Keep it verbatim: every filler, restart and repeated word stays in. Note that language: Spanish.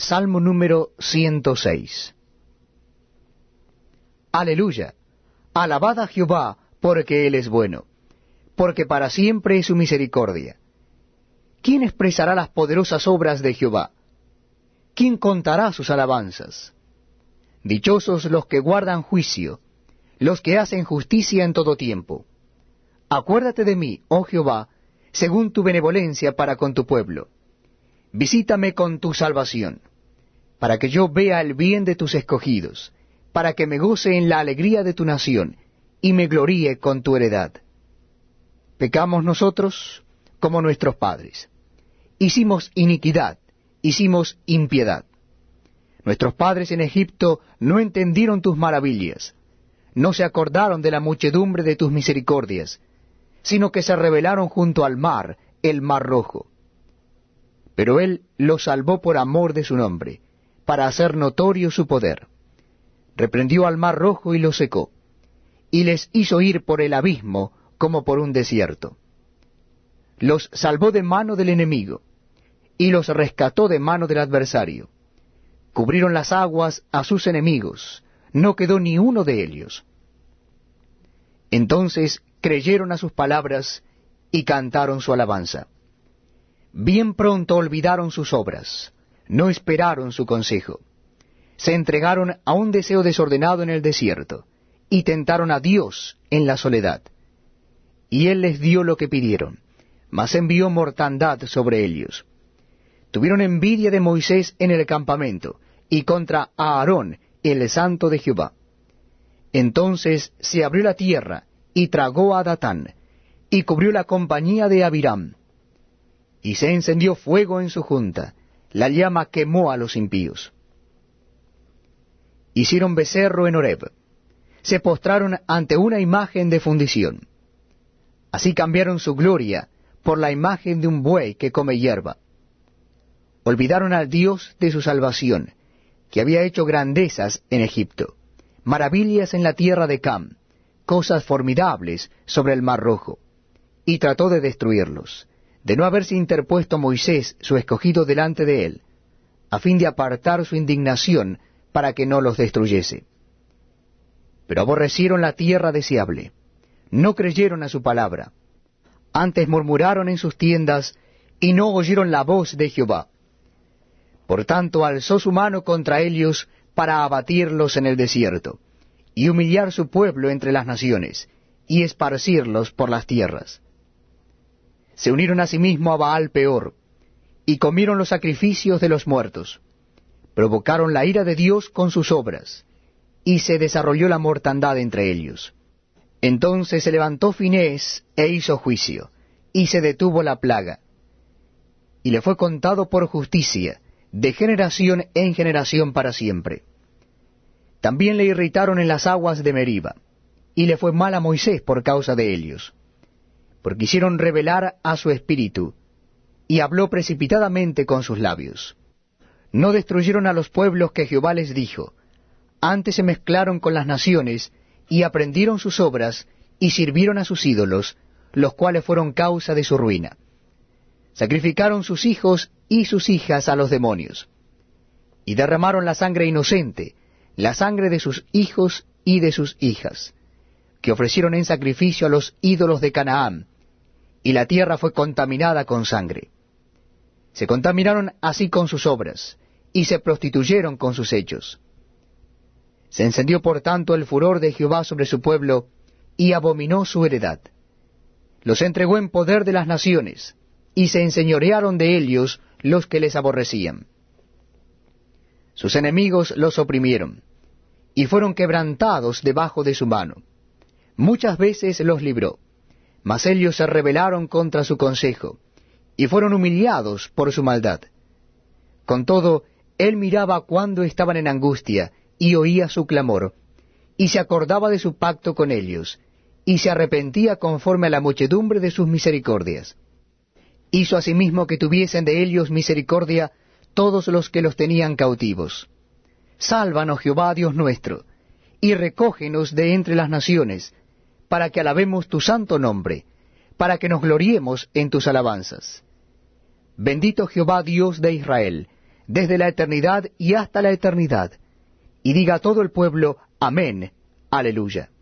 Salmo número ciento seis. Aleluya. Alabad a Jehová, porque Él es bueno, porque para siempre es su misericordia. ¿Quién expresará las poderosas obras de Jehová? ¿Quién contará sus alabanzas? Dichosos los que guardan juicio, los que hacen justicia en todo tiempo. Acuérdate de mí, oh Jehová, según tu benevolencia para con tu pueblo. Visítame con tu salvación, para que yo vea el bien de tus escogidos, para que me goce en la alegría de tu nación, y me gloríe con tu heredad. Pecamos nosotros como nuestros padres. Hicimos iniquidad, hicimos impiedad. Nuestros padres en Egipto no entendieron tus maravillas, no se acordaron de la muchedumbre de tus misericordias, sino que se rebelaron junto al mar, el mar rojo. Pero Él los salvó por amor de su nombre, para hacer notorio su poder. Reprendió al mar rojo y lo secó, y les hizo ir por el abismo como por un desierto. Los salvó de mano del enemigo, y los rescató de mano del adversario. Cubrieron las aguas a sus enemigos, no quedó ni uno de ellos. Entonces creyeron a sus palabras y cantaron su alabanza. Bien pronto olvidaron sus obras, no esperaron su consejo. Se entregaron a un deseo desordenado en el desierto, y tentaron a Dios en la soledad. Y Él les dio lo que pidieron, mas envió mortandad sobre ellos. Tuvieron envidia de Moisés en el campamento, y contra Aarón, el santo de Jehová. Entonces se abrió la tierra, y tragó a Datán, y cubrió la compañía de Abiram. Y se encendió fuego en su junta, la llama quemó a los impíos. Hicieron becerro en Horeb, se postraron ante una imagen de fundición. Así cambiaron su gloria por la imagen de un buey que come hierba. Olvidaron al Dios de su salvación, que había hecho grandezas en Egipto, maravillas en la tierra de Cam, cosas formidables sobre el mar rojo, y trató de destruirlos, de no haberse interpuesto Moisés, su escogido, delante de él, a fin de apartar su indignación para que no los destruyese. Pero aborrecieron la tierra deseable, no creyeron a su palabra, antes murmuraron en sus tiendas, y no oyeron la voz de Jehová. Por tanto alzó su mano contra ellos para abatirlos en el desierto, y humillar su pueblo entre las naciones, y esparcirlos por las tierras. Se unieron asimismo a Baal Peor, y comieron los sacrificios de los muertos. Provocaron la ira de Dios con sus obras, y se desarrolló la mortandad entre ellos. Entonces se levantó Finés e hizo juicio, y se detuvo la plaga. Y le fue contado por justicia, de generación en generación para siempre. También le irritaron en las aguas de Meriba, y le fue mal a Moisés por causa de ellos, porque hicieron rebelar a su espíritu, y habló precipitadamente con sus labios. No destruyeron a los pueblos que Jehová les dijo, antes se mezclaron con las naciones, y aprendieron sus obras, y sirvieron a sus ídolos, los cuales fueron causa de su ruina. Sacrificaron sus hijos y sus hijas a los demonios, y derramaron la sangre inocente, la sangre de sus hijos y de sus hijas, que ofrecieron en sacrificio a los ídolos de Canaán, y la tierra fue contaminada con sangre. Se contaminaron así con sus obras, y se prostituyeron con sus hechos. Se encendió por tanto el furor de Jehová sobre su pueblo, y abominó su heredad. Los entregó en poder de las naciones, y se enseñorearon de ellos los que les aborrecían. Sus enemigos los oprimieron, y fueron quebrantados debajo de su mano. Muchas veces los libró, mas ellos se rebelaron contra su consejo, y fueron humillados por su maldad. Con todo, él miraba cuando estaban en angustia, y oía su clamor, y se acordaba de su pacto con ellos, y se arrepentía conforme a la muchedumbre de sus misericordias. Hizo asimismo que tuviesen de ellos misericordia todos los que los tenían cautivos. Sálvanos, Jehová, Dios nuestro, y recógenos de entre las naciones, para que alabemos tu santo nombre, para que nos gloriemos en tus alabanzas. Bendito Jehová, Dios de Israel, desde la eternidad y hasta la eternidad. Y diga todo el pueblo, amén, aleluya.